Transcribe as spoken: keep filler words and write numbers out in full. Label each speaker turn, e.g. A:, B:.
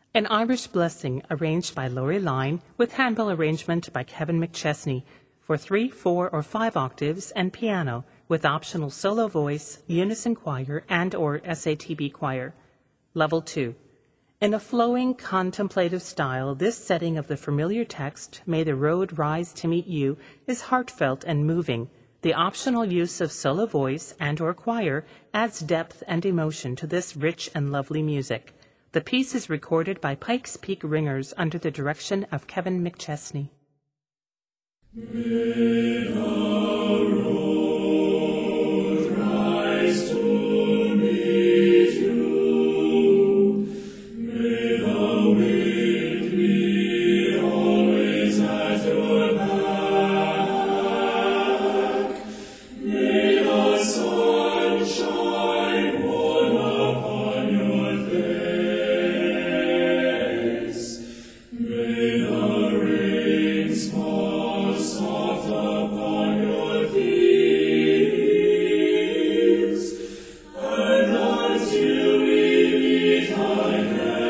A: An Irish Blessing, arranged by Laurie Line, with handbell arrangement by Kevin McChesney, for three, four, or five octaves and piano, with optional solo voice, unison choir, and or S A T B choir. Level two. In a flowing, contemplative style, this setting of the familiar text, May the Road Rise to Meet You, is heartfelt and moving. The optional use of solo voice and or choir adds depth and emotion to this rich and lovely music. The piece is recorded by Pikes Peak Ringers under the direction of Kevin McChesney.
B: May the road rise to meet you. May the wind be always at your back. May the sun shine warm upon your face. May the rain fall soft upon your fields, and until we meet again.